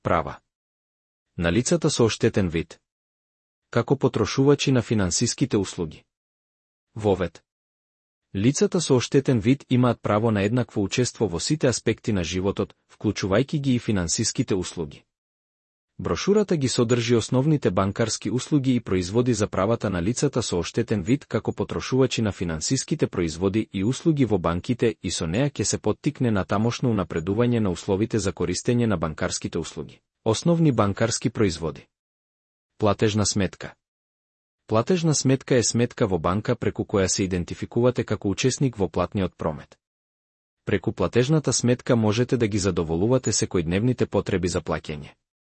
права на лицата со оштетен вид, како потрошувачи на финансиските услуги. Вовед. Лицата со оштетен вид имаат право на еднакво учество во сите аспекти на животот, вклучувајќи ги и финансиските услуги. Брошурата ги содржи основните банкарски услуги и производи за правата на лицата со оштетен вид како потрошувачи на финансиските производи и услуги во банките и со неа ќе се поттикне на тамошно унапредување на условите за користење на банкарските услуги. Основни банкарски производи. Платежна сметка. Платежна сметка е сметка во банка преку која се идентификувате како учесник во платниот промет. Преку платежната сметка можете да ги задоволувате секојдневните потреби за плаќање.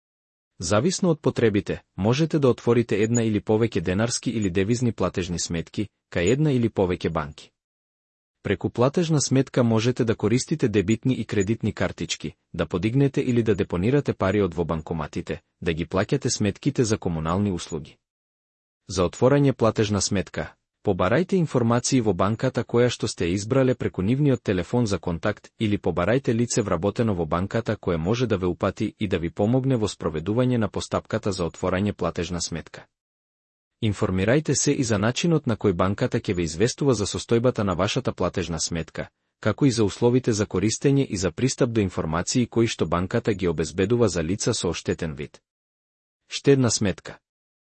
Зависно од потребите, можете да отворите една или повеќе денарски или девизни платежни сметки, кај една или повеќе банки. Преку платежна сметка можете да користите дебитни и кредитни картички, да подигнете или да депонирате пари од во банкоматите, да ги плаќате сметките за комунални услуги. За отворање платежна сметка, побарајте информации во банката која што сте избрале преку нивниот телефон за контакт или побарајте лице вработено во банката кое може да ве упати и да ви помогне во спроведување на постапката за отворање платежна сметка. Информирајте се и за начинот на кој банката ќе ве известува за состојбата на вашата платежна сметка, како и за условите за користење и за пристап до информации кои што банката ги обезбедува за лица со оштетен вид. Штедна сметка.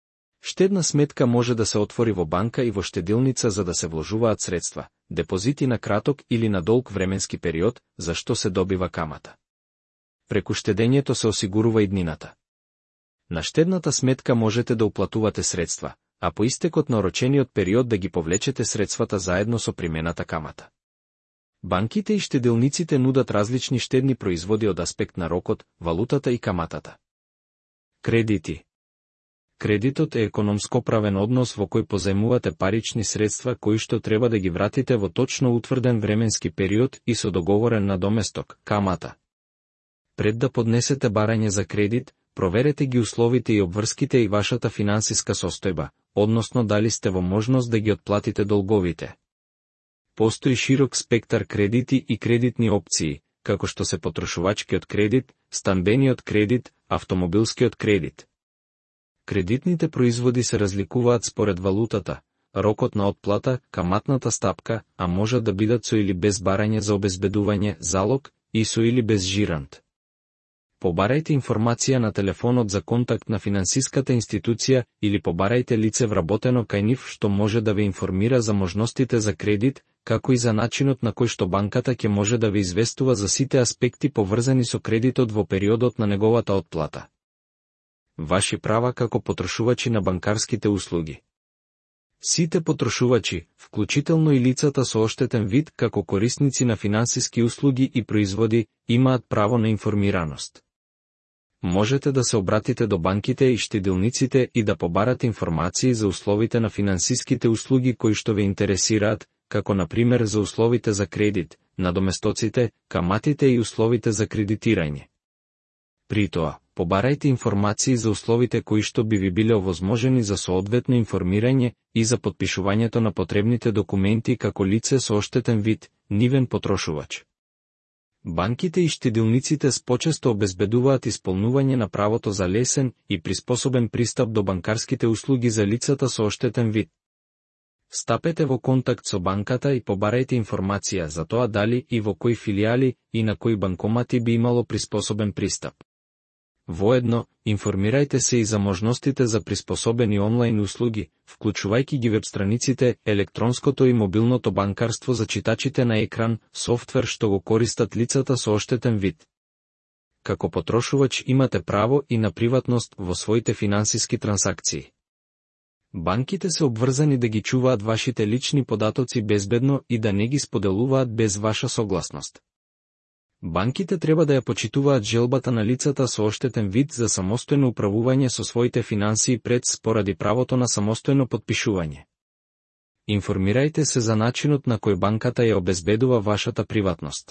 Штедна сметка може да се отвори во банка и во штедилница за да се вложуваат средства, депозити на краток или на долг временски период, за што се добива камата. Преку штедењето се осигурува иднината. На штедната сметка можете да уплатувате средства, а по истекот на орочениот период да ги повлечете средствата заедно со примената камата. Банките и штедилниците нудат различни штедни производи од аспект на рокот, валутата и каматата. Кредити. Кредитот е економско-правен однос во кој позајмувате парични средства кои што треба да ги вратите во точно утврден временски период и со договорен надоместок, камата. Пред да поднесете барање за кредит, проверете ги условите и обврските и вашата финансиска состојба, односно дали сте во можност да ги отплатите долговите. Постои широк спектар кредити и кредитни опции, како што се потрошувачкиот кредит, станбениот кредит, автомобилскиот кредит. Кредитните производи се разликуваат според валутата, рокот на отплата, каматната стапка, а можат да бидат со или без барање за обезбедување, залог, и со или без жирант. Побарајте информација на телефонот за контакт на финансиската институција или побарајте лице вработено кај нив што може да ве информира за можностите за кредит, како и за начинот на кој што банката ќе може да ве известува за сите аспекти поврзани со кредитот во периодот на неговата отплата. Ваши права како потрошувачи на банкарските услуги. Сите потрошувачи, вклучително и лицата со оштетен вид како корисници на финансиски услуги и производи, имаат право на информираност. Можете да се обратите до банките и штедилниците и да побарате информации за условите на финансиските услуги кои што ве интересираат, како например за условите за кредит, надоместоците, каматите и условите за кредитирање. При тоа, побарајте информации за условите кои што би ви биле овозможени за соодветно информирање и за потпишувањето на потребните документи како лице со оштетен вид, нивен потрошувач. Банките и штедилниците спочесто обезбедуваат исполнување на правото за лесен и приспособен пристап до банкарските услуги за лицата со оштетен вид. Стапете во контакт со банката и побарајте информација за тоа дали и во кои филијали и на кои банкомати би имало приспособен пристап. Воедно, информирајте се и за можностите за приспособени онлайн услуги, вклучувајќи ги веб-страниците, електронското и мобилното банкарство за читачите на екран, софтвер што го користат лицата со оштетен вид. Како потрошувач имате право и на приватност во своите финансиски трансакции. Банките се обврзани да ги чуваат вашите лични податоци безбедно и да не ги споделуваат без ваша согласност. Банките треба да ја почитуваат желбата на лицата со оштетен вид за самостојно управување со своите финансии пред поради правото на самостојно потпишување. Информирајте се за начинот на кој банката ја обезбедува вашата приватност.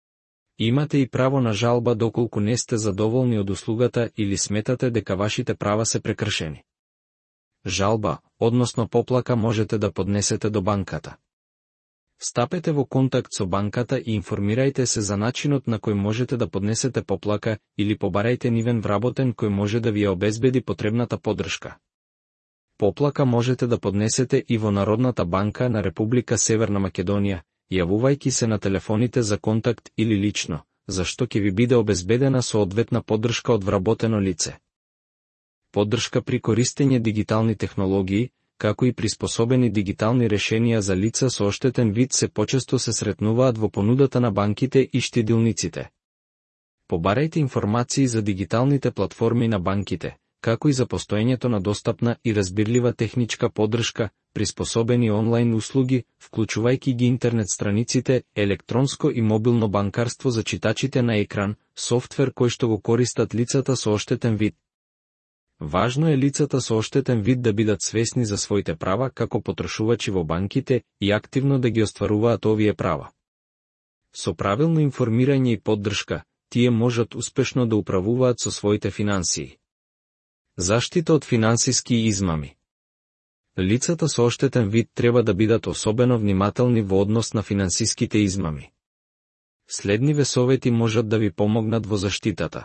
Имате и право на жалба доколку не сте задоволни од услугата или сметате дека вашите права се прекршени. Жалба, односно поплака можете да поднесете до банката. Стапете во контакт со банката и информирајте се за начинот на кој можете да поднесете поплака или побарајте нивен вработен кој може да ви ја обезбеди потребната поддршка. Поплака можете да поднесете и во Народната банка на Република Северна Македонија, јавувајќи се на телефоните за контакт или лично, зашто ќе ви биде обезбедена соодветна поддршка од вработено лице. Поддршка при користење дигитални технологии, како и приспособени дигитални решенија за лица со оштетен вид се почесто се сретнуваат во понудата на банките и штедилниците. Побарајте информации за дигиталните платформи на банките, како и за постоењето на достапна и разбирлива техничка поддршка, приспособени онлайн услуги, вклучувајќи ги интернет страниците, електронско и мобилно банкарство за читачите на екран, софтвер кој што го користат лицата со оштетен вид. Важно е лицата со оштетен вид да бидат свесни за своите права како потрошувачи во банките и активно да ги остваруваат овие права. Со правилно информирање и поддршка, тие можат успешно да управуваат со своите финансии. Заштита од финансиски измами. Лицата со оштетен вид треба да бидат особено внимателни во однос на финансиските измами. Следниве совети можат да ви помогнат во заштитата.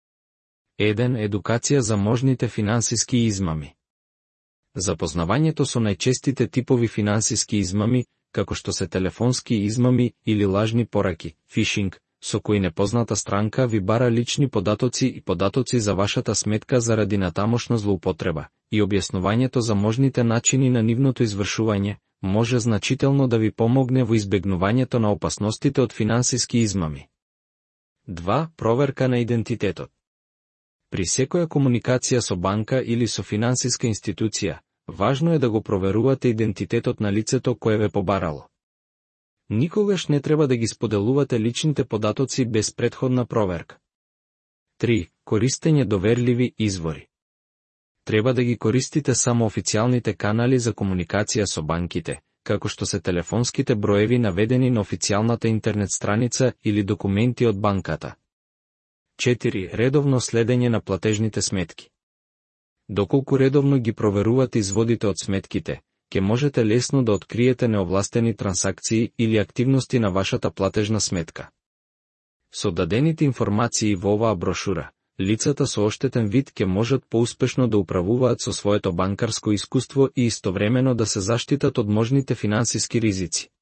1. Едукација за можните финансиски измами. Запознавањето со најчестите типови финансиски измами, како што се телефонски измами или лажни пораки, фишинг, со кои непозната странка ви бара лични податоци и податоци за вашата сметка заради натамошна злоупотреба, и објаснувањето за можните начини на нивното извршување, може значително да ви помогне во избегнувањето на опасностите од финансиски измами. 2. Проверка на идентитетот. При секоја комуникација со банка или со финансиска институција, важно е да го проверувате идентитетот на лицето кое ве побарало. Никогаш не треба да ги споделувате личните податоци без претходна проверка. 3. Користење доверливи извори. Треба да ги користите само официјалните канали за комуникација со банките, како што се телефонските броеви наведени на официјалната интернет страница или документи од банката. 4. Редовно следење на платежните сметки. Доколку редовно ги проверувате изводите од сметките, ќе можете лесно да откриете неовластени трансакции или активности на вашата платежна сметка. Со дадените информации во оваа брошура, лицата со оштетен вид ќе можат поуспешно да управуваат со своето банкарско искуство и истовремено да се заштитат од можните финансиски ризици.